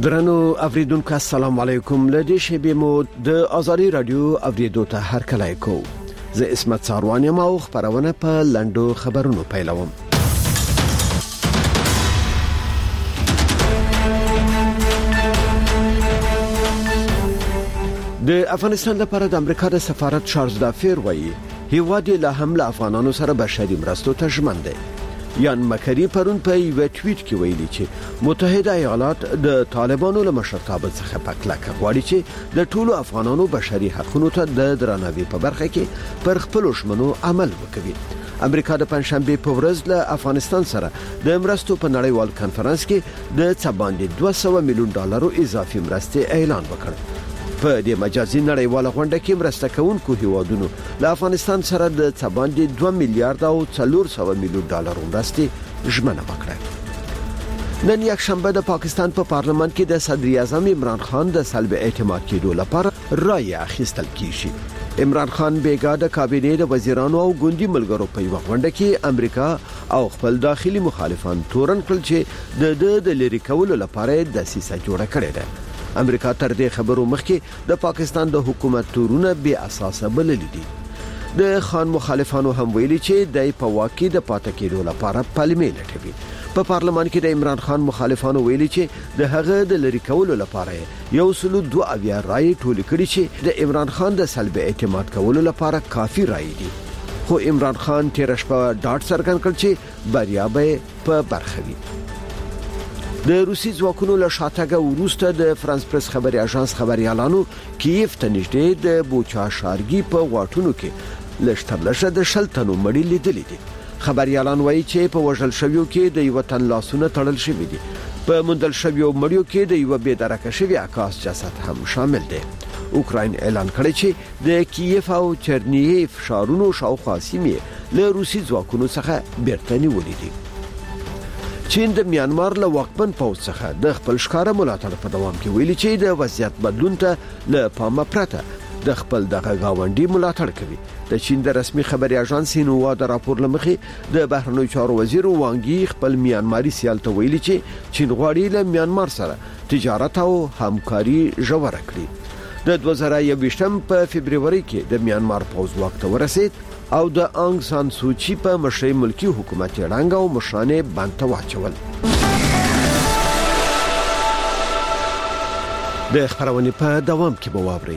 درنو اوریدونکو السلام علیکم. لدی شبی مو د آزادی رادیو اوریدو ته هر کله کو. زه اسمت ساروان یم او خبرونه په لندو خبرونو پیلوم. د افغانستان لپاره د امریکا د سفارت چارلز دافیر وایي هیواد له حمله افغانانو سره بشري مرستو ته ژمن دی. یان مکری پرون په یو ټویټ کې ویلي چې متحده ایالات د طالبانو له مشرتابه څخه پکلکه غواړي چې د ټولو افغانانو بشري حقوقو ته د درناوي په برخه کې پر خپل شمنو عمل وکړي. امریکا د پنځشنبه په ورځ له افغانستان سره د مرستو په نړیوال کانفرنس کې د څه باندې 200 میلیون ډالر اضافي مرستې اعلان وکړ. په دې مجازي نړیواله غونډه کې مرسته کوونکو هیوادونو له افغانستان سره د څه باندې 2 میلیارډ او 400 میلیون ډالر مرستې ژمنه وکړه. نن یک شنبه د پاکستان په پارلمان کې د صدر اعظم عمران خان د سلب اعتماد کېدو لپاره رائے اخیستل کیږي. عمران خان بیګا د کابینې د وزیرانو او ګوندي ملګرو په یو غونډه کې امریکا او خپل داخلي مخالفان تورن کړل چې د لری کولو لپاره د سیسه جوړه کړې ده. امریکا تر دې خبرو مخکې د پاکستان د حکومت تورونه بے اساسه بللي دي. د خان مخالفانو هم ویلي چې د په واقع د پاتې کېدو لپاره پالمې لټوي. په پارلمان کې د عمران خان مخالفانو ویلي چې د هغه د لری کولو لپاره یو سلو 2 رائے ټول کړي چې د عمران خان د سلب اعتماد کولو لپاره کافي رائے دي. خو عمران خان تیر شپه ډاټ څرګند کړ چې بریا به په برخه وي. د روسي ځواکونو له شاتګه وروسته د فرانس پریس خبري اژانس خبريالانو کیف ته نږدې د بوچا شارګي په واټونو کې لشترلشه د شلتنو مړی لیدلې دي. خبريالان وایي چې په وژل شویو کې د یو تن لاسونه تړل شوی دي. په مندل شویو مړیو کې د یو بې درکه شوی عکاس جسد هم شامل دی. اوکراین اعلان کړی چې د کیف او چرنیف ښارونو شاوخوا سیمې له روسي ځواکونو څخه بیرته نیولې دي. چین د میانمار له واکمن پوځ څخه د خپل ښکارا ملاتړ په دوام کې ویلي چې د وضعیت بدلون ته له پامه پرته د خپل دغه گاونډي ملاتړ کوي. د چین د رسمي خبري اژانس سینوا د راپور لمخې د بهرنیو چارو وزیر وانګي خپل میانماري سیال ته ویلي چې چین غواړي له میانمار سره تجارت او همکاري ژوره کړي. د 2021 په فبرवरी کې د میانمار پوځ واک ته ورسید او د انګ سان سوچي په مشرۍ ملکی حکومت یړنګ او مشرانه باندې واچول. د خبرونه په دوام کې بوابري.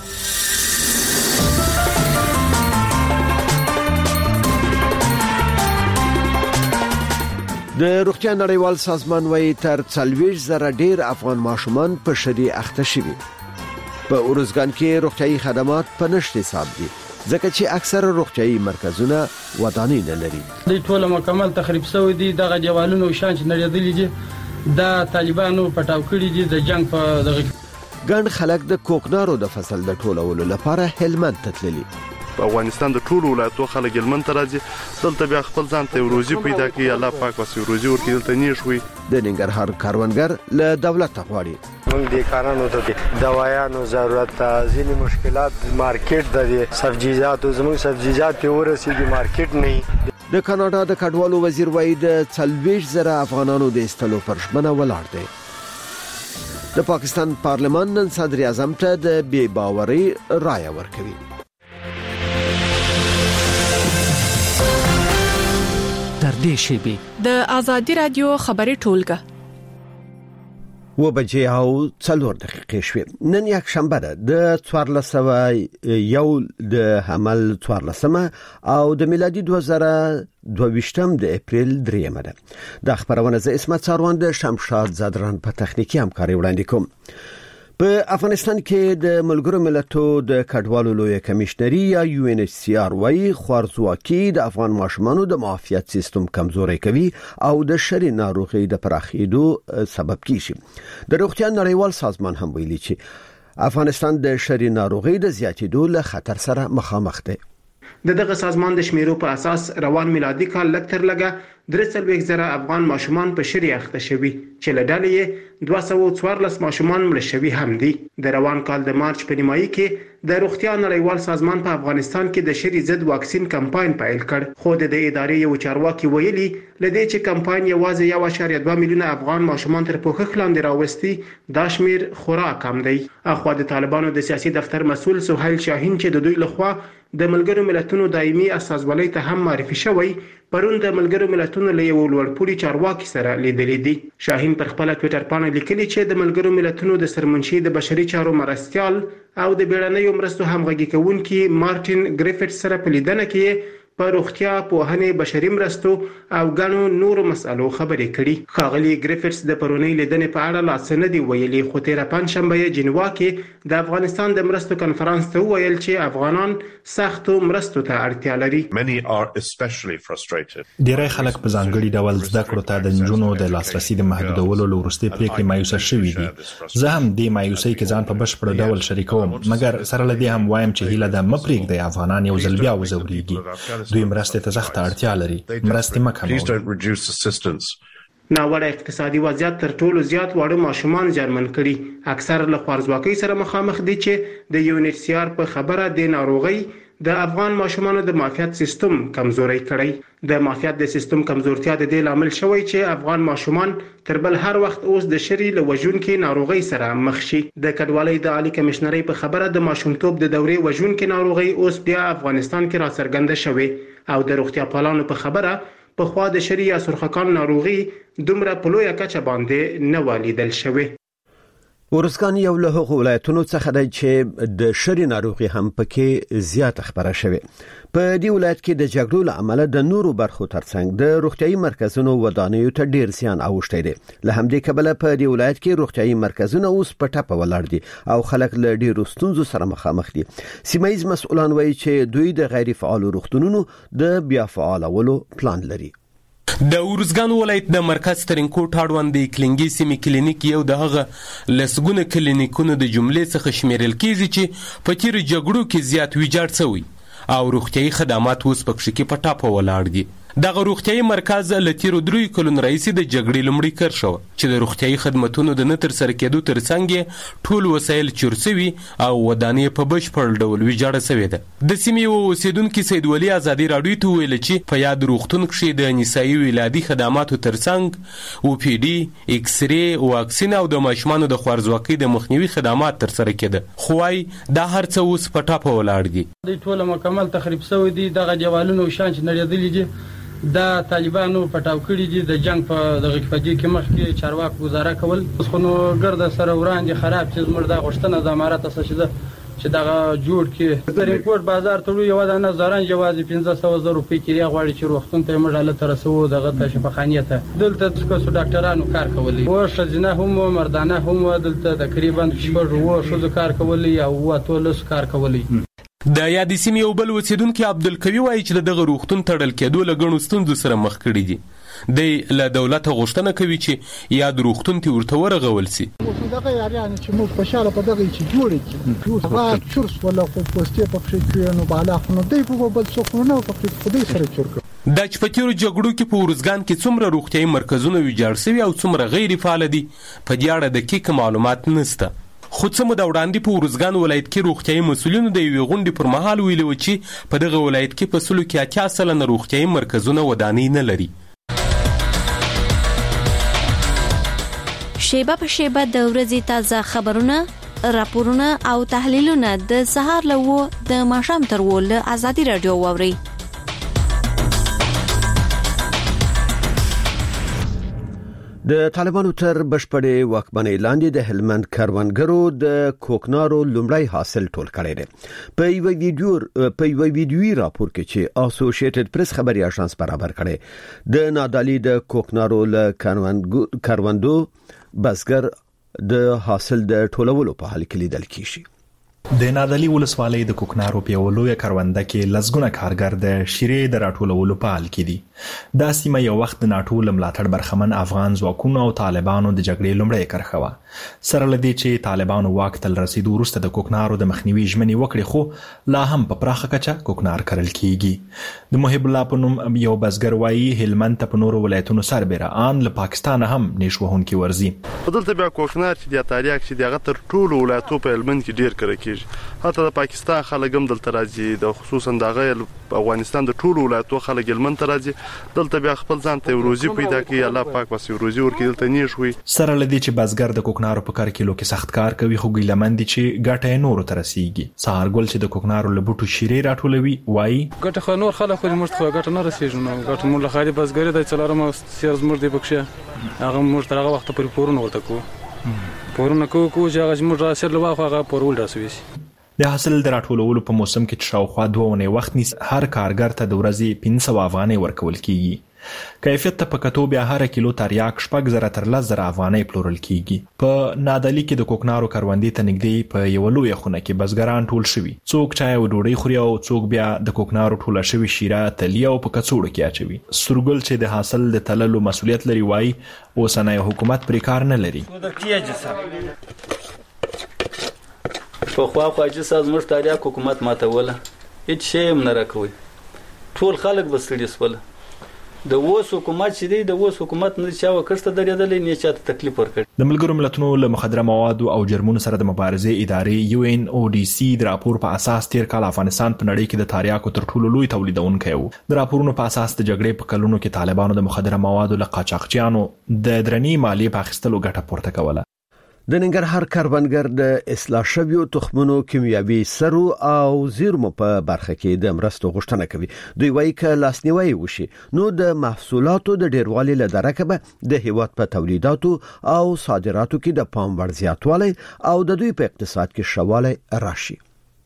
د روغتیا نړیوال سازمان وايي تر 40,000 ډیر افغان ماشومان په شری اخته شوي. په اورزګان کې روغتيایي خدمات په نشته حساب دي ځکه چې اکثره روغتيایي مرکزونه ودانۍ نه لري. د ټول مکمل تخریب شوی دي. دغه دیوالونو شانچ نړیدلې دي. د طالبانو پټاو کړی دي. د جنگ په دغه ګڼ خلک د کوکنارو د فصل د ټولولو لپاره هلمند ته تللي. په افغانستان د ټولو ولایتونو خلک هلمند ته راځي. دلته بیا خپل ځان ته روزي پیدا کوي. الله پاک واسي روزي ورکړي. دلته نیښوي. د ننګرهار کاروانګر له دولت غواړي موږ د کارانو ته دوايانو ضرورت ته ځینې مشکلات مارکیټ د سبزیجاتو زموږ سبزیجات په ورسېږي مارکیټ نه. د کاناډا د کډوالو وزیر وایي د 40,000 افغانانو د استلو پر ژمنه ولاړ دی. د پاکستان پارلمان نن صدر اعظم ته د بې باورۍ رائے ورکوي. تر دې شی د آزادی رادیو خبري ټولګه و بجې او 4 دقیقې شوې. نن یک شنبه ده د 1401 د حمل 14 او د میلادي 2022 د اپریل 3 ده. د خبرونه ز اسمت ساروان د شمشاد زادران په تخنیکی همکاري وړاندې کوم. په افغانستان کې د ملګرو ملتونو د کډوالو لوی کمشنري یا UNHCR وايي خوارزواکي د افغان ماشومانو د معافیت سیستم کمزوري کوي او د شری ناروغي د پراخېدو سبب کیږي. د روغتیا نړیوال سازمان هم ویلي چې افغانستان د شری ناروغي د زیاتېدو له خطر سره مخامخ دی. دغه سازمان د شمیرو په اساس روان میلادي کال لږ تر لږه 3,000 افغان ماشومان په شری اخته شوي چې له ډلې 214 ماشومان مړه شوي هم دي. د روان کال د مارچ په نیمایي کې د روغتیا نړیوال سازمان په افغانستان کې د شری ضد واکسین کمپاین پیل کړ، خو د ادارې یو چارواکي ویلي لدې چې کمپاین یوازې 1.2 میلیونه افغان ماشومان تر پوښښ لاندې راوستي دا شمیر خورا کم دی. اخوا د طالبانو د سیاسي دفتر مسؤل سهیل شاهین چې د دوی لخوا د ملګرو ملتونو دایمي استازولۍ ته هم معرفي شوی، پرون د ملګرو ملتونو له یو لوړپوړي چارواکي سره لیدلې دي. شاهین پر خپل ټوئیټر باندې لیکلي چې د ملګرو ملتونو د سرمنشي د بشري چارو مرستيال او د بیړنیو مرستو همغږي کوونکي مارټین ګریفټ سره په لیدنه کې په روغتیا، پوهنې، بشري مرستو او ګڼو نورو مسالو خبرې کړي. ښاغلي ګریفټس د پرونی لیدنې په اړه لا څه نه دي ویلي، خو تېره پنجشنبه یې جنیوا کې د افغانستان د مرستو کنفرانس ته وویل چې افغانان سختو مرستو ته اړتیا لري. ډېری خلک په ځانګړي ډول زده کړو ته د نجونو د لاسرسي د محدودولو له وروستۍ پریکړې مایوسه شوي دي. زه هم دې مایوسۍ کې ځان په بشپړ ډول شریکوم، مګر سره له دې هم وایم چې هیله ده مه پرېږدئ افغانان یو ځل بیا وځورېږي. دوی مرستې ته سخته اړتیا لري، مرستې مه کموئ. ناوړه اقتصادي وضعیت تر ټولو زیات واړه ماشومان زیانمن کړي. اکثر له خوارځواکۍ سره مخامخ دي چې د UNHCR په خبره د ناروغۍ د افغان ماشومانو د معافیت سیستم کمزوري کړی. د معافیت د سیستم کمزورتیا د دې لامل شوی چې افغان ماشومان تر بل هر وخت اوس د شری له وژونکو ناروغۍ سره مخ شي. د کډوالۍ د عالی کمشنرۍ په خبره د ماشومتوب د دورې وژونکو ناروغۍ اوس بیا افغانستان کې راڅرګنده شوې او د روغتیا پالانو په خبره په خوا د شری یا سرخکان ناروغي دومره په لویه کچه باندې نه ولیدل شوې. ورسکان یو له هغو ولایتونو څخه دی چې د شری ناروغي هم پکې زیات خبره شوه. په دې ولایت کې د جګړو له امله د نورو برخو ترڅنګ د روغتيایي مرکزونو ودانیو ته ډیر زیان اوښتی دی. له همدې کبله په دې ولایت کې روغتيایي مرکزونه اوس په ټاپه ولاړ دي او خلک له ډیرو ستونزو سره مخامخ دي. سیمایي مسؤلان وایي چې دوی د غیر فعال روغتونونو د بیا فعالولو پلان لري. د ورزګان ولایت د مرکز ترینکوټ اړوند د کلینګي سیمې کلینیک یو د هغه لسګونه کلینیکونو د جملې څخه شمیرل کیږي چې په تیر جګړو کې زیات ویجاړ شوی او روغتيایي خدمات اوس پکې کې پټاپه ولاړ دي. دغه روغتيایي مرکز له تیرو 3 کلونو راهیسې د جګړې لومړی کار شو چې د روغتيایي خدماتونو د نه تر سره کېدو ترڅنګ ټول وسایل چورسوي او ودانې په بشپړ ډول ویجاړه شوې ده. د سیمې اوسیدونکو سید ولی ازادي راډیو ته ویل چې په یاد روغتون کې د نسایي ولادي خدماتو ترڅنګ OPD، ایکس ری، واکسین او د ماشومانو د خوارځواکۍ د مخنیوي خدمات تر سره کېده، خو دا هر څه اوس په ټاپه ولاړ دي. د ټول مکمل تخریب شوی دي. دغه دیوالونو شان چې نړیدلې دي دا طالبانو پټاو کړی دي. د جنگ په دغه فدی کې مخکې چارواک گزاره کول خو نو ګرد سره وړاندې خراب چې مردا غشتنه د امارات اساسه چې دغه جوړ کې د ریپورت بازار ته یو د نظران جواز 1500 روپۍ کې غواړي چې وختون ته مړاله تر سو دغه ته شفاخانیه ته دلته تاسو ډاکټرانو کار کولی او شزنه هم مردانه هم دلته تقریبا شپږ وو شو کار کولی او ټول کار کولی. د یادې سیمې یو بل اوسیدونکي عبدالقوي وایي چې دغه روغتون تړل کېدو له ګڼو ستونزو سره مخ کړي دي. دی له دولته غوښتنه کوي چې یاد روغتون ته ورته ورغول شي. دغه یارانه چې موږ په شاله په دغه چې جوړ کړو هغه چورس ولا خو پوسټي په کې نو بالا خو نو دی په بل څه نه په خدای سره چور کړ. د چپتیرو جګړو کې په ورزګان کې څومره روغتيایي مرکزونه ویجاړ شوي او څومره غیر فعال دي په دې اړه دقیق معلومات نشته. خو څه مده وړاندې په ورزګان ولایت کې روغتيایي مسؤلینو د یوې غونډې پر مهال ویلي و چې په دغه ولایت کې په 80% روغتيایي مرکزونه ودانۍ نه لري. شیبه په شیبه د ورځې تازه خبرونه، راپورونه او تحلیلونه د سهار له د ماښام تر ول ازادي رادیو واوري. د طالبانو تر بشپړې واکمنۍ لاندې د هلمند کاروانګرو د کوکنارو لومړی حاصل ټول کړی دی. په یو ویډیویي راپور کې چې اسوسییټډ پریس خبري اژانس برابر کړي د نادالي د کوکنارو له کاروندو بزګر د حاصل د ټولولو په حال کې لیدل کیږي. د نادعلي ولسوالۍ د کوکنارو په یوه لویه کرونده کې لسګونه کارګر د شیرې د راټولولو په حال کې دي. دا سیمه یو وخت د ناټو له ملاتړ برخمن افغان ځواکونو او طالبانو د جګړې لومړۍ کرښه وه. سره له دې چې طالبانو واک ته رسیدو وروسته د کوکنارو د مخنیوي ژمنې وکړې، خو لا هم په پراخه کچه کوکنار کرل کیږي. د محب الله په نوم یو بزګر وایي هلمند ته په نورو ولایتونو سربېره ان له پاکستانه هم نیش وهونکي ورځي. دلته بیا کوکنار چې د تاریخ چې دغه تر ټولو ولایتو په هلمند کې ډیر کرل کیږي. حتی د پاکستان خلک هم دلته راځي، د خصوصا دغه افغانستان د ټولو ولایتو خلک هلمند ته راځي. دلته بیا خپل ځان ته روزي پیدا کوي، الله پاک پسې روزي ورکړي، دلته نیش وي. سره له دې چې بزګر د کوکنارو په کار کیلو کې سخت کار کوي، خو ګیلمن دي چې ګټه نورو ته رسیږي. سهارګل چې د کوکنارو له بوټو شیرې راټولوي وایي ګټه خو نور خلک خو موږ ته ګټه نه رسیږي، نو ګټه موږ له خالي بزګر د څلورم سیاز موږ دی پکښه هغه موږ تر هغه وخت پورې پورونه ورته کوو چې هغه موږ راسل واخو هغه پورول راسوي. د حاصل د راټولولو په موسم کې چې شاوخوا 2 اونۍ وخت نیسي، هر کارګر ته د ورځې 500 افغانۍ ورکول کیږي. کیفیت ته په کتو بیا هر کیلو تریاک 6,000 تر 10,000 افغانۍ پلورل کیږي. په نادعلي کې د کوکنارو کروندې ته نږدې په یو لویه خونه کې بزګران ټول شوي، څوک چای او ډوډۍ خوري او څوک بیا د کوکنارو ټوله شوي شیره تلیه او په کڅوړو کې اچوي. سورګل چې د حاصل د تللو مسؤلیت لري وایي اوسنی حکومت پرې کار نه لري. په خوا خواجه ساز موږ تاریخ حکومت ماتوله، هیڅ شی هم نه راکوي، ټول خلک به ستړي سول. د اوس حکومت چې دی، د اوس حکومت نه چا وکړسته درېدلی، نه چاته تکلیف ورکړي. د ملګرو ملتونو له مخدره موادو او جرمونو سره د مبارزې ادارې UNODC د راپور په اساس تیر کال افغانستان په نړۍ کې د تریاکو تر ټولو لوی تولیدونکی و. د راپورونو په اساس د جګړې په کلونو کې طالبانو د مخدره موادو له قاچاقچیانو د درنې مالیې په اخیستلو ګټه پورته کوله. د ننګرهار کروندګر د اصلاح شویو تخمونو کیمیاوي سرو او زیرمو په برخه کې د مرستو غوښتنه کوي. دوی وایي چې لاسنیوي وشي نو د محصولاتو د ډیروالي له درکه به د هیواد په تولیداتو او صادراتو کې د پام وړ زیاتوالی او د دوی په اقتصاد کې شوالی راشي.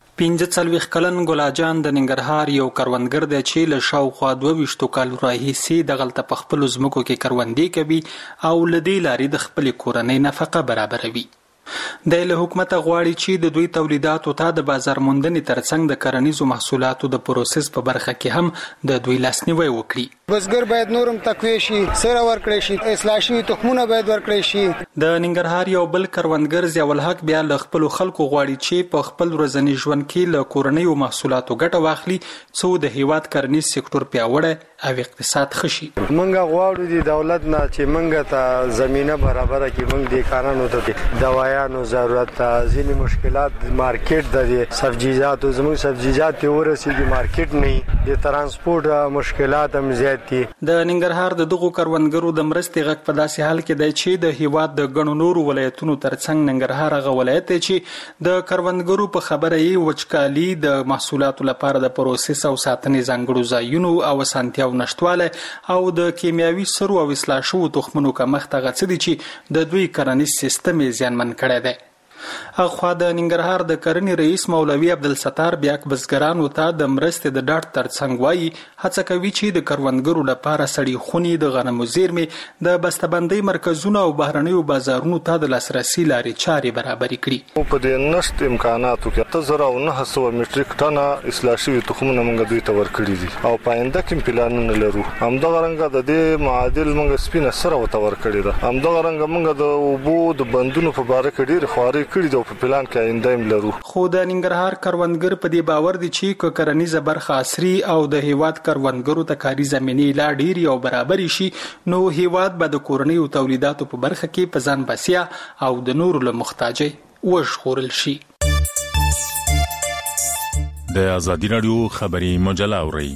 45 کلن ګلاجان د ننګرهار یو کروندګر دی چې له شاوخوا 22 کالو راهیسې دغلته په خپلو ځمکو کې کروندې کوي او له دې لارې د خپلې کورنۍ نفقه برابروي. د له حکومت غواړي چې د دوی تولیداتو ته د بازار موندنې ترڅنګ د کرنیزو محصولاتو د پروسس په برخه کې هم د دوی لاسنیوي وکړي. بزګر باید نورم تقویه شي، سره ورکړي شي، اصلاح شوي تخمونه باید ورکړي شي. د ننګرهار یو بل کروندګر ضیاء الحق بیا له خپل خلکو غواړي چې په خپل ورځني ژوند کې له کورنیو محصولاتو ګټه واخلي څو د هیواد کرنیز سکتور پیاوړی او اقتصاد ښه شي. موږ غواړو د دولت نه چې موږ ته زمينه برابره کړي، موږ د کارانو ته دوايانو ضرورت ته، ځینې مشکلات مارکیټ د سبزیجاتو زموږ سبزیجات ته ورسیږي، مارکیټ نه، د ترانسپورت مشکلات هم زیات دي. د ننګرهار د دغو کروندګرو د مرستې غږ په داسې حال کې دی چې د هیواد د ګڼو نورو ولایتونو ترڅنګ ننګرهار هغه ولایت دی چې د کروندګرو په خبره یې وچکالي، د محصولاتو لپاره د پروسس او ساتنې ځانګړو ځایونو او اسانتیاو نشتوالی او د کیمیاوي سرو او اصلاح شوو تخمونو کمښت هغه څه دي چې د دوی کرنیز سیستم یې زیانمن کړی دی. اخوا د ننګرهار د کرنې رئیس مولوي عبدالستار بیا بزګرانو ته د مرستې د ډاډ ترڅنګ وایي هڅه کوي چې د کروندګرو لپاره سړې خونې، د غنمو زیرمې، د بسته‌بندۍ مرکزونه او بهرنیو بازارونو ته د لاسرسي لارې چارې برابرې کړي. په دې نشت امکاناتو کې 1900 میټریک ټنه اصلاح شوي تخمونه موږ دوی ته ورکړي دي او پاینده کې پلانونه لرو. همدغه رنګه د دې معادل موږ سپینه سره وته ورکړي ده. همدغه رنګه موږ د اوبو د بندونو په باره کې ډېر خواري کړي ده په پلان کې آینده لرو. خو د ننګرهار کروندګر په دې باور دي چې کرنیزه برخه عصري او د هیواد کروندګرو ته کاري زمینې لا ډېرې او برابرې شي نو هیواد به د کورنیو تولیداتو په برخه کې په ځان بسیا او د نورو له محتاجۍ وژغورل شي. د ازادي راډیو خبري مجله اورئ.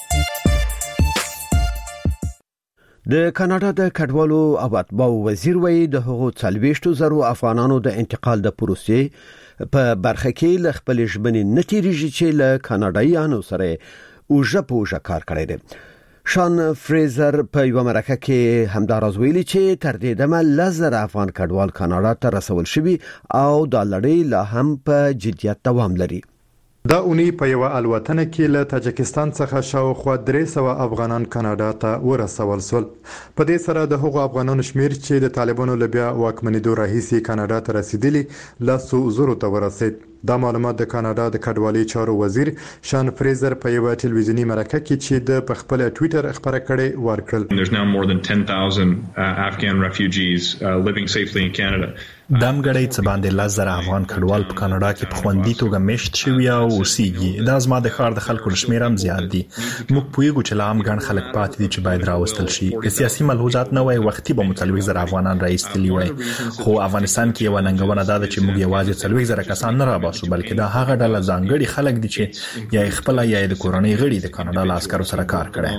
د کاناډا د کډوالو او اتباعو وزیر وایي د هغو 40,000 افغانانو د انتقال د پروسې په برخه کې له خپل ژمنې نه تیریږي چې له کاناډایانو سره اوږه په اوږه کار کړی دی. شان فریزر په یو مرکه کې همداراز ویلي چې تر دې دمه 10,000 افغان کډوال کاناډا ته رسول شوي او دا لړۍ لا هم په جدیت دوام لري. دا اونی په یو الوتنه کې له تاجکستان څخه شاوخوا 300 افغانان کاناډا ته ورسول شول. په دې سره د هغو افغانانو شمیر چې د طالبانو له بیا واکمنېدو راهیسې کاناډا ته رسیدلی 100,000 ته ورسید. دا معلومات د کاناډا د کډوالۍ چارو وزیر شان فریزر په یو ټلویزیونی مرکه کې چې د خپل ټوئیټر خبره کړې ورکړل. There's now more than 10,000 Afghan refugees living safely in Canada. دام غړی څه باندې 10,000 افغان کډوال په کاناډا کې په خوندي توګه مشت شوي او اوسېږي. دا زما د ښار د خلکو شمیر هم زیات دي. موږ پوهیږو چې لا هم ګڼ خلک پاتې دي چې باید راوستل شي. که سیاسي ملحوظات نه وای وختي به 40,000 افغانان راایستلي وای. خو افغانستان کې یو ننګونه ده چې موږ یوازې 40,000 کسان نه راباسو بلکې دا هغه ډله ځانګړي خلک دي چې یا خپل یا د کورنۍ غړي د کاناډا له عسکرو سره کار کړي.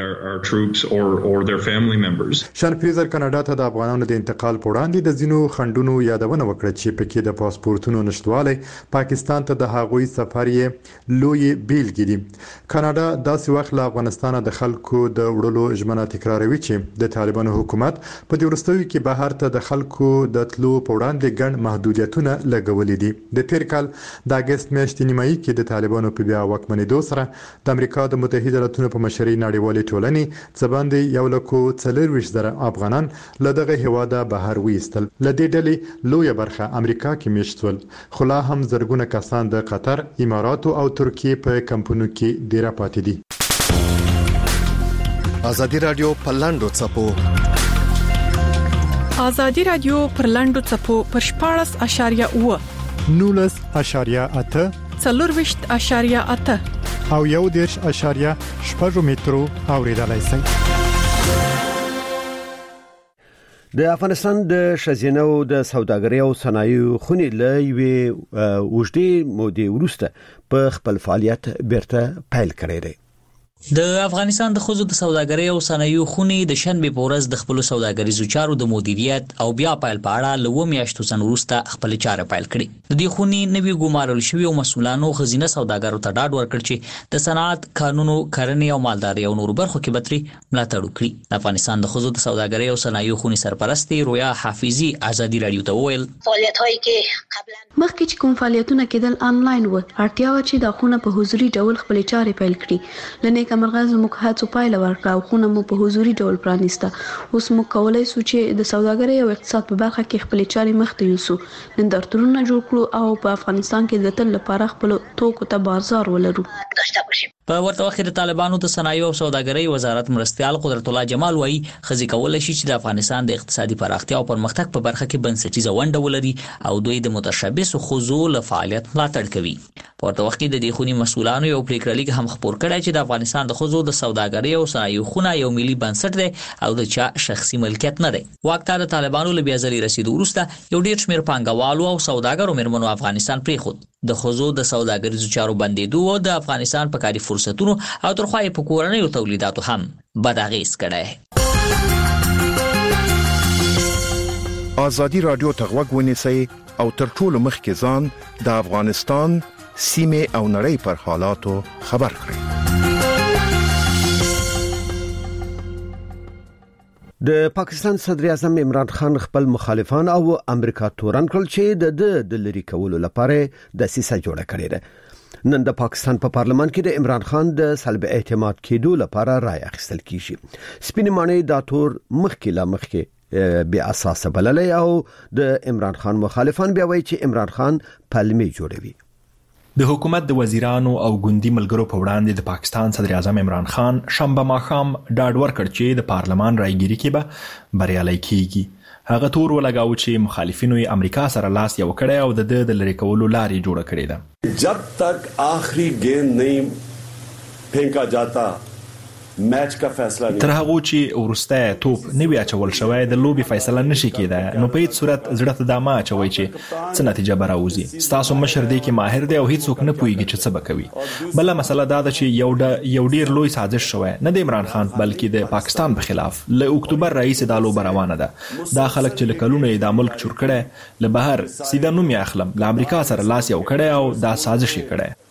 شان فریزر کاناډا ته د افغانانو د انتقال په وړاندې د ځینو خندونو یادونه وکړه چې پکې د پاسپورتونو نشټوالی پاکستان ته د هغوی سفر یې لوی بیلګې دي. کاناډا داسې وخت له افغانستان د خلکو د وړلو ژمنه تکراروي چې د طالبانو حکومت په دې وروستیو کې بهر ته د خلکو د تلو په وړاندې ګڼ محدودیتونه لګولې دي. د تیر کال د اگست میاشتې نیمایي کې د طالبانو په بیا واکمنېدو سره د امریکا د متحده ایالاتونو په مشرۍ نړیوالې ټولنې څه باندې 1,40,000 افغانان له دغه هیواده بهر ویستل. له دې ډلې لویه برخه امریکا کې میشت شول، خو لا هم زرګونه کسان د قطر، اماراتو او ترکیې په کمپونو کې ډیره پاتې دي. ازادي رادیو په لاندو چپو ازادي رادیو پر لاندو چپو پر 14.8 19.8 24.8 او 1.8 مترو اوریدلای شئ. د افغانستان د شزینو د سوداګرۍ او صنایعو خونې له یوې اوږدې مودې وروسته په خپل فعالیت بیرته پیل کړی دی. د افغانستان د ښځو د سوداګرۍ او صنایعو خونې د شنبې په ورځ د خپل سوداګریزو چارو د مدیریت او بیا پیل په اړه له 2 میاشتو څخه وروسته خپل چاره پیل کړې. د دې خونې نوي ګمارل شوي او مسؤلانو خزینه سوداګرو ته ډاډ ورکړ چې د صنعت، قانونو، کرنې او مالدارۍ او نورو برخو کې بتري ملاتړ وکړي. د افغانستان د ښځو د سوداګرۍ او صنایعو خونې سرپرست رویا حافظي ازادي رادیو ته وویل فعالیت‌هایی که قبلا مخکې چې کوم فعالیتونه کېدل آنلاین و، اړتیا و چې د خونه په حضوري ډول خپل چارې پیل کړي. لنې کمرغه زموږ هڅو پایله ورکړه او خونه مو په حضوري ډول پرانیسته. اوس موږ کولای شو چې د سوداګرۍ او اقتصاد په برخه کې خپل چارې مخ ته یوسو، نندارتونونه جوړ کړو او په افغانستان کې د تل لپاره خپل توکو ته بازار ولرو. په ورته وخت د طالبانو د صنایعو او سوداګرۍ وزارت مرستیال قدرت الله جمال وایي ښځې کولی شي چې د افغانستان د اقتصادي پراختیا او پرمختګ په برخه کې بنسټیزه ونډه ولري او دوی د متشبثو ښځو له فعالیت ملاتړ کوي. په ورته وخت کې د دې خونې مسؤلانو یو پریکړه لیک هم خپور کړی چې د افغانستان د ښځو د سوداګرۍ او صنایعو خونه یو ملي بنسټ دی او د چا شخصي ملکیت نه دی. واک ته د طالبانو له بیا ځلې رسیدو وروسته یو ډېر شمېر پانګوالو او سوداګرو مېرمنو افغانستان پرېښود. د ښځو د سوداګریزو چارو بندېدو او د افغانستان په کاري فرصتونو او ترخوا یې په کورنیو تولیداتو هم بد اغېز کړی. ازادي رادیو ته غوږ ونیسئ او تر ټولو مخکې ځان د افغانستان سیمې او نړۍ پر حالاتو خبر کړئ. د پاکستان صدر اعظم عمران خان خپل مخالفان او امریکا تورن کړل چې د لری کولو لپاره د سیسه جوړه کړې ده. نن د پاکستان په پارلمان کې د عمران خان د سلب اعتماد کېدو لپاره رائے اخیستل کیږي. سپین معنی دا تور مخکې بیا اساس بللې او د عمران خان مخالفان بیا وایي چې عمران خان پلمې جوړوي. د حکومت د وزیرانو او ګوندی ملګرو په وړاندې د پاکستان صدر اعظم عمران خان شنبه ماښام ډاډ ورکړ چې د پارلمان رایګيري کې به بریالي کیږي. هغه تور ولګاو چې مخالفینو یې امریکا سره لاس یو کړی او د لری کولو لارې جوړه کړې ده. जब तक आखिरी गेंद नहीं फेंका जाता میچ کا فیصله نه تر هغه چې ورسته توپ نوی اچول شوی د لوبي فیصله نشي کېدای. نو په هیڅ صورت زړه ته د ما اچوي چې څه نتیجه به راوځي. ستاسو مشر دی کې ماهر دی او هیڅ څوک نه پوهیږي چې څه به کوي. بل مسله دا ده چې یو ډیر لوی سازش شوی نه د عمران خان بلکې د پاکستان په خلاف. له اکتوبر رئیس د لوبه روانه ده. دا خلک چې لکلونه د ملک چور کړي له بهر سیده نوم یې اخلم له امریکا سره لاس یو کړي او دا سازش یې کړي.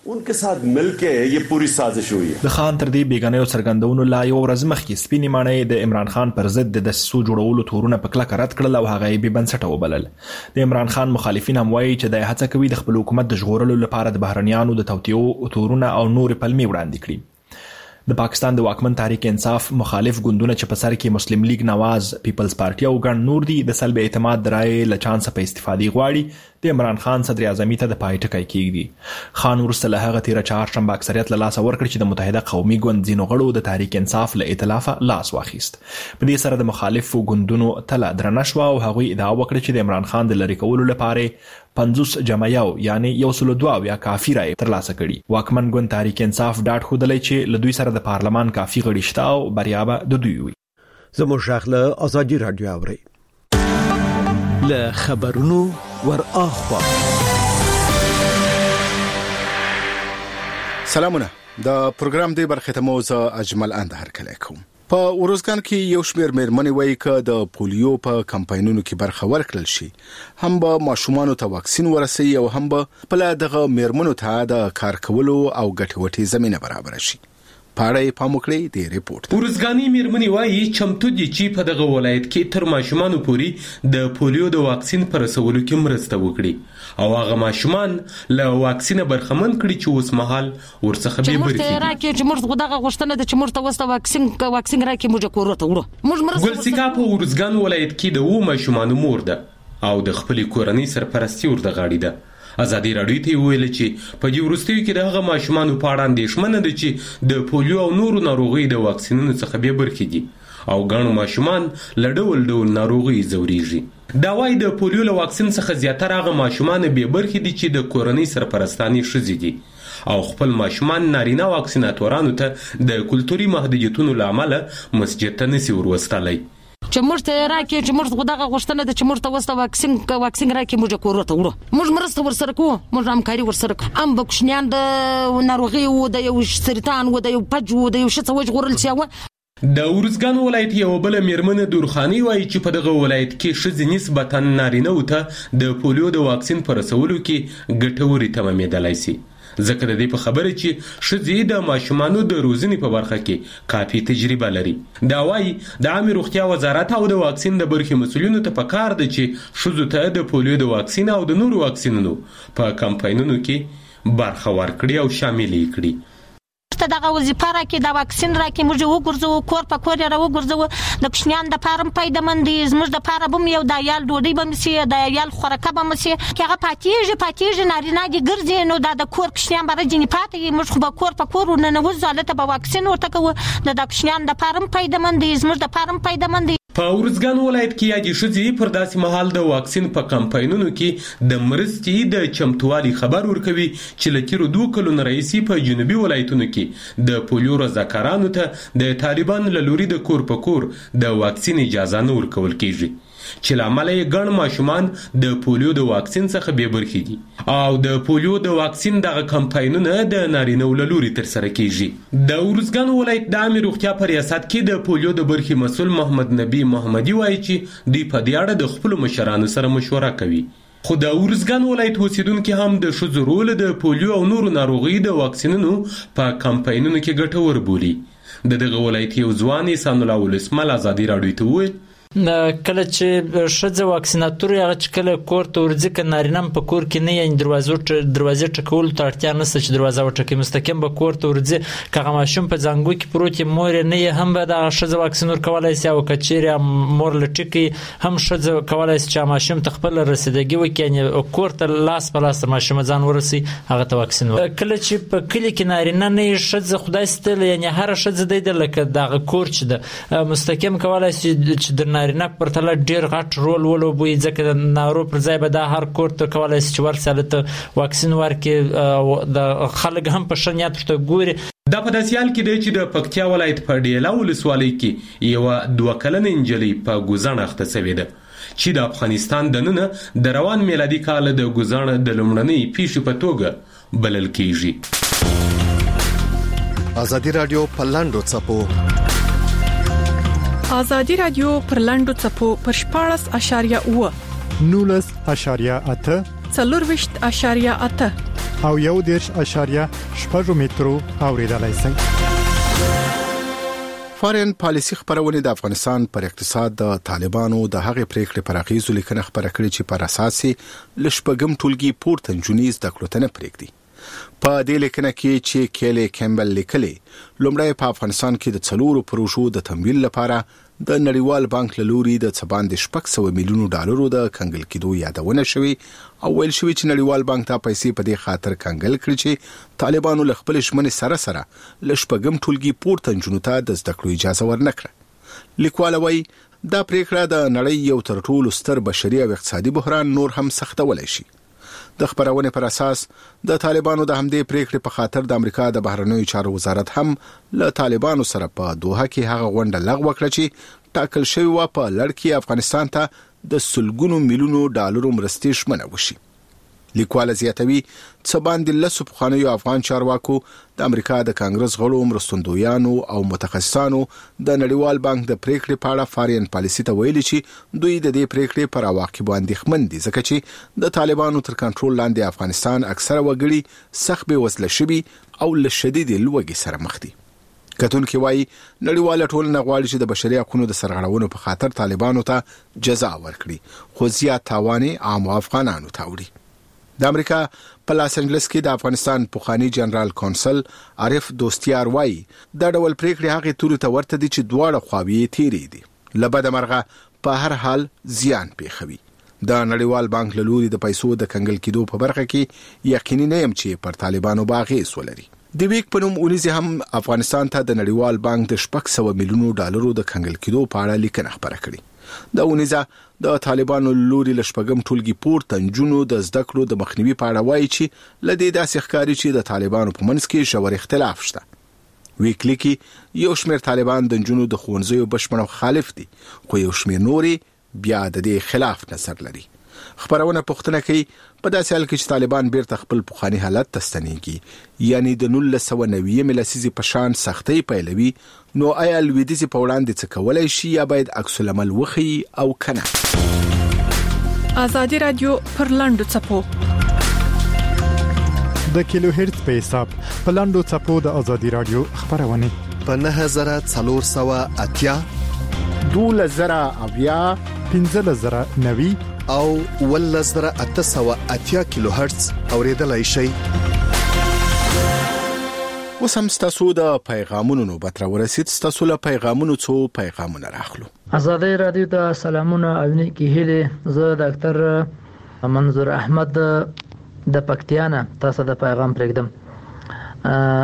उनके साथ मिलके ये पूरी साजिश हुई है. د خان تر دې بیګنیو څرګندونو لا یو ورځ مخکې سپینې ماڼۍ د عمران خان پر ضد د دسیسو جوړولو تورونه په کلکه رد کړل او هغه یې بې بنسټه وبلل. د عمران خان مخالفین هم وایي چې د هڅه کوي د خپل حکومت د ژغورلو لپاره د بهرنیانو د توطیو تورونه او نور پلمې وړاندې کړي. د پاکستان د واکمن تحریک انصاف مخالف ګوندونه چې په سر کې مسلم لیگ نواز پیپلز پارټي او ګڼ نور دي د سلب اعتماد د رایې له چانسه په استفادې غواړي د عمران خان صدر اعظمي ته د پای ټکی کېږدي. خان وروسته له هغه تېره چهارشنبه اکثریت له لاسه ورکړ چې د متحده قومي ګوند ځینو غړو د تحریک انصاف له ائتلافه لاس واخیست. په دې سره د مخالفو ګوندونو تله درنه شوه او هغوی ادعا وکړه چې د عمران خان د لرې کولو لپاره 50 جمع یو یعنی 102 یا کافي رای ترلاسه کړي. واکمن ګوند تحریک انصاف ډاډ ښودلی چې له دوی سره د پارلمان کافي غړي شته او بریا به د دوی وي. زموږ غږ له ازادي رادیو اورئ. له خبرونو ور اخوا سلامونه. د پروګرام دی برخه ته موزه اجمل اندهر کله کوم. په ورزګان کې یو شمېر مېرمنې وایي چې د پولیو په کمپاینونو کې برخه ورکړل شي هم به ماشومان ته واکسین ورسي او هم به په دغه مېرمنو ته د کار کولو او ګټوټي زمينه برابر شي. پاړې پاموکړې دی ریپورت. ورزګانی مېرمنې وایي چمتو دي چې په دغه ولایت کې تر ماشومانو پورې د پولیو د واکسین پر رسولو کې مرسته وکړي او هغه ماشومان له واکسینه برخمن کړي چې اوس مهال ورڅخه به برخه دي. راکې چې مرز غدغه غوښتنه د چې مرته وسته واکسین راکې موږ کوروته وړو. موږ مرسته ګلسیکا په ورزګان ولایت کې د و ماشومانو مور ده او د خپل کورنۍ سرپرستی ورته غاړي ده. ازادي راډیو ته ویل چې په دې وروستیو کې دغه ماشومانو په اړه اندېښمنه ده چې د پولیو او نورو ناروغیو د واکسینونو څخه به برخه دي او ګڼ ماشومان له ډول ډول ناروغیو ځوريږي. دا وايي د پولیو له واکسین څخه زیاتره هغه ماشومان به برخه دي چې د کورنۍ سرپرستاني ښځې دي او خپل ماشومان نارینه واکسیناتورانو ته د کلتوري محدودیتونو لامل مسجد ته نسی وروستلای. چې مرته راکې چې مرته غدغه غوښتنه د چې مرته وسته واکسین راکې موږ کوروته وړو. موږ مرسته ورسره کوو. موږ همکاري ورسره کوو. ام بکشنیان د ناروغي او د یو سرطان او د یو پج او د یو شته وجغورل شي. د ورزګان ولایت یو بل مېرمنه دورخاني وایي چې په دغه ولایت کې ښځې نسبتا نارینه او ته د پولیو د واکسین پر رسولو کې ګټوري تمامېدلای شي. ځکه د دې په خبره چې ښځې د ماشومانو د روزنې په برخه کې کافي تجربه لري. دا وايي د عامه روغتیا وزارت او د واکسین د برخې مسؤلینو ته پکار دي چې ښځو ته د پولیو د واکسین او د نورو واکسینونو په کمپاینونو کې برخه ورکړي او شامل کړي. ته دغه وظیفه راکې د واکسین راکې موږ وګرځو کور په کور را وګرځو د کشنیان د فارم پیدمندي زموږ د فارم بم یو د یال ډوډۍ بم سي د یال خوراکه بم سي هغه پاتیږي نارینه دي ګرځي نو د کور کشنیان بره جنې پاتې موږ خو په کور په کور نه وځاله به واکسین ورته کوو د کشنیان د فارم پیدمندي زموږ د فارم پیدمندي. په ورزګان ولایت کې یادې ښځې پر داسې مهال د واکسین په کمپاینونو کې د مرستې د چمتووالي خبر ورکوي چې له تېرو 2 کلونو راهیسې په جنوبي ولایتونو کې د پولیو رضاکارانو ته د طالبانو له لوري د کور په کور د واکسین اجازه نه ورکول کېږي چې لامل یې ګڼ ماشومان د پولیو د واکسین څخه بې برخې دي او د پولیو د واکسین دغه کمپاینونه د نارینه‌و له لوري ترسره کېږي. د ورزګان ولایت د عامې روغتیا په ریاست کې د پولیو د برخې مسؤل محمد نبی محمدي وایي چې دوی په دې اړه د خپلو مشرانو سره مشوره کوي. خو د ورزګان ولایت اوسیدونکي هم د ښځو رول د پولیو او نورو ناروغیو د واکسینونو په کمپاینونو کې ګټور بولي. د دغه ولایت یو ځوان احسان الله ولسمل ازادي راډیو ته وویل کله چې ښځه واکسیناتور هغه چې کله کور ته ورځي که نارینه په کور کې نه یعنې دروازې ټکولو ته اړتیا نشته چې دروازه وټکوي مستقیم به کور ته ورځي که هغه ماشوم په زانګو کې پروت یې مور یې نه یې هم به دغه ښځه واکسین ورکولی شي او که چیرې مور له ټیکي هم ښځه کولی شي چې ماشوم ته خپل رسیدګي وکړي یعنې کور ته لاس په لاس ماشومه ځان ورسي هغه ته واکسین ورکړي. کله چې په کلي کې نارینه نه یې ښځه خدای ستل یعنې هره ښځه دی ده لکه دغه کور چې ده مستقیم کولی شي چې د نارینه پرتله ډیر غټ رول ولوبوي ځکه د نارو پر ځای به دا هر کور ته کولی شي چې ورسي هلته واکسین ورکړي د خلک هم په ښه نیت ورته ګوري. دا په داسې حال کې دی چې د پکتیا ولایت په ډیلا ولسوالۍ کې یوه 2 کلنه نجلۍ په ګوزڼ اخته شوې ده چې د افغانستان دننه د روان میلادي کال د ګوزڼ د لومړنۍ پیښې په توګه بلل کېږي. ازادي راډیو په لاندو څپو ازادي راډیو پر لاندو څپو پر 14.8 19.8 24.8 او 1.6 مترو اوریدلای شئ. فارین پالیسی خبرونه د افغانستان پر اقتصاد د طالبانو د هغې پریکړې پر اغیزو لیکنه خبره کړې چې پر اساس لشپګم ټولګي پورته نجونیز د کلوتنه پریکړي. په دې لیکنه کې چې کېلی کیمبل لیکلي لومړی په افغانستان کې د 4 پروژو د تمویل لپاره د نړیوال بانک له لوري د 600 میلیون ډالرو د کنګل کېدو یادونه شوې او ویل شوې چې نړیوال بانک ته پیسې په دې خاطر کنګل کړي چې طالبانو له خپل شمنې سره لشپګم ټولګي پورته نجونو ته د زده کړو اجازه ورنکړه. لیکوال وایي دا پریکړه د نړۍ یو تر ټولو ستر بشري او اقتصادي بحران نور هم سختولای شي. د خبرونه پر اساس د طالبانو د همدې پریکړې په خاطر د امریکا د بهرنیو چارو وزارت هم له طالبانو سره په دوحه کې هغه غونډه لغوه کړه چې ټاکل شوی و په لړ کې افغانستان ته د سلګونو میلیونو ډالرو مرستې شمنه وشي. لیکوال زیاتوي څه باندې لسو پخوانیو افغان چارواکو د امریکا د کانګرس غړو مرستندویانو او متخصصانو د نړیوال بانک د پریکړې په اړه فارین پالیسي ته ویلي چې دوی د دې پریکړې پر عواقبو اندېښمن دي ځکه چې د طالبانو تر کنټرول لاندې افغانستان اکثره وګړي سخت بېوزله شوي او له شدید لوږې سره مخ دي. کتونکي وایي نړیواله ټولنه غواړي چې د بشري حقوقو د سرغړونو په خاطر طالبانو ته جزا ورکړي خو زیات تاوان عام افغانانو ته وړي. د امریکا په لاس انجلس کې د افغانستان پوخانی جنرال کونسل عارف دوستیار وایي دا ډول پریکړې هغه توري ته ورته دي چې دواړه خواوې تیرې دي لبد مرغه په هر حال زیان پیښوي. د نړیوال بانک له لوري د پیسو د کنګل کېدو په برخه کې یقیني نه یم چې پر طالبانو باغې سولري. د ویک په نوم اونیزه هم افغانستان ته د نړیوال بانک د 600 میلیون ډالرو د کنګل کېدو په اړه لیکنه خبره کړې. د اونیزه د طالبانو لوري لشپګم ټولګي پورته نجونو د زده کړو د مخنیوي په اړه وایي چې لدې داسې ښکاري چې د طالبانو په منځ کې ژور اختلاف شته. ویکلی کې یو شمېر طالبان د نجونو د ښوونځیو بشپړ مخالف دي خو یو شمېر نوري بیا د دې خلاف نظر لري. خبرونه پوښتنه کوي په داسې حال کې چې طالبان بیرته خپل پخوانی حالت ته ستنېږي یعنی د 1990 لسیزې په شان سختۍ پیلوي نو آیا لویدیزي په وړاندې څه کولای شي یا باید عکس العمل وخی او کنه. ازادي رادیو پر لاندو چپو د کیلو هرتز په حساب په لاندو چپو د ازادي رادیو خبرونه په 9480 12000 15090 او 11880 کیلو هرتز اوریدلای شئ. وسم ستاسو د پیغامونو نوبت را ورسید. ستاسو له پیغامونو څو پیغامونه راخلو. ازادي رادیو ته سلامونه او نیکی هیله. زه ډاکټر منظور احمد د پکتیانا تاسو د پیغام پرېږدم.